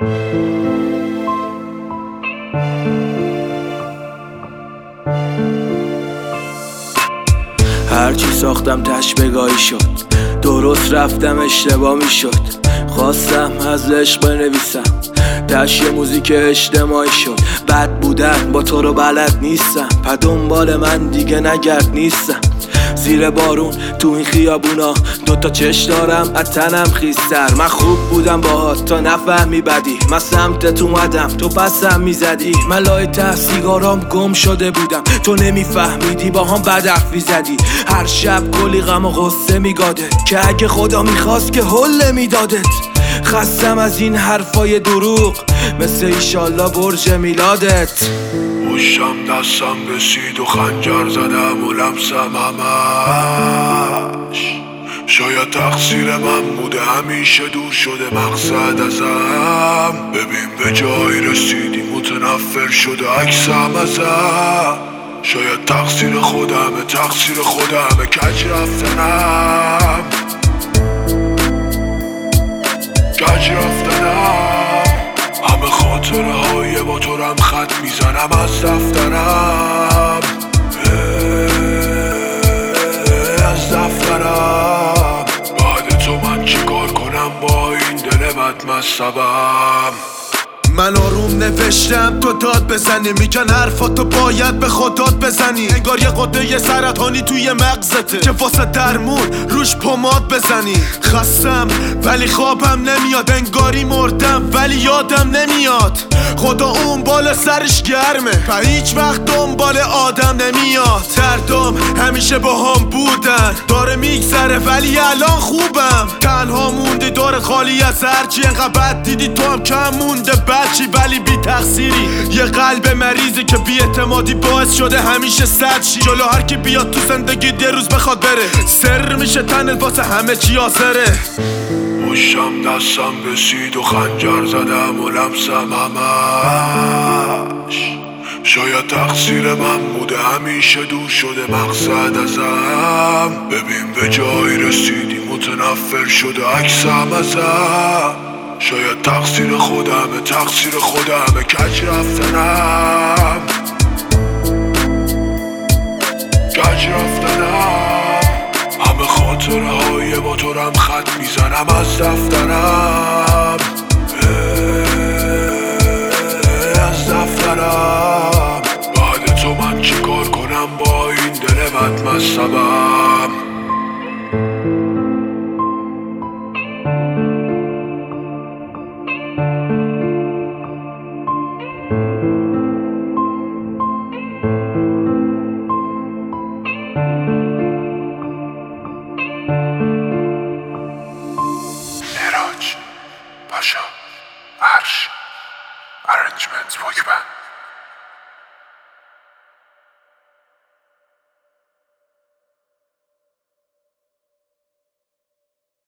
هرچی ساختم تشبگاهی شد، درست رفتم اشتباه می شد. خواستم از عشق بنویسم، یه موزیک اجتماعی شد. بد بودن با تو رو بلد نیستم، پا دنبال من دیگه نگرد نیستم. زیر بارون تو این خیابونا دوتا چش دارم از تنم خیستر. من خوب بودم باهات تا نفهمی بدی، من سمتت اومدم تو پسم میزدی. من لای ته سیگارام گم شده بودم، تو نمیفهمیدی با هم بد حرفی زدی. هر شب کلی غم و غصه میگادت که اگه خدا میخواست که حله میدادت. خستم از این حرفای دروغ مثل ایشالله برج میلادت. پشتم دستم رسید و خنجر زدم و لمسم همش. شاید تقصیر من بوده همیشه دور شده مقصد ازم. ببین به جایی رسیدی متنفر شده عکسم ازم. شاید تقصیر خودمه کج رفتنم همه خاطره های با تو رم خط میزنم از دفترم. بعد تو من چیکار کنم با این دل بد مصبم. من آروم نوشتم تو داد بزنی، میگن حرفاتو باید به خودت بزنی. انگار یه قده سرطانی توی مغزته که واسه درمون روش پماد بزنی. خستم ولی خوابم نمیاد، انگاری مردم ولی یادم نمیاد. خدا اون بالا سرش گرمه و هیچ وقت دنبال آدم نمیاد. دردم همیشه با هم بودن، داره میگذره ولی الان خوبم. تنها موندی داره خالی از هرچی، انقدر بد دیدی تو هم کم مونده بچی ولی بی تقصیری. یه قلب مریضی که بی اعتمادی باعث شده همیشه سد شی. جلو هر کی بیاد تو زندگی یه روز بخواد بره، سر میشه تنت واسه همه چی آسره. پشتم دستم رسید و خنجر زدم و لمسم همش. شاید تقصیر من بوده همیشه دور شده مقصد ازم. ببین به جایی رسیدی متنفر شده عکسم ازم. شاید تقصیر خودمه کج رفتنم همه خاطره های با تو رم خط میزنم از دفترم. بعد تو من چیکار کنم با این دل بد مصبم. Pasha, Arsh, Arrangements, Boykman.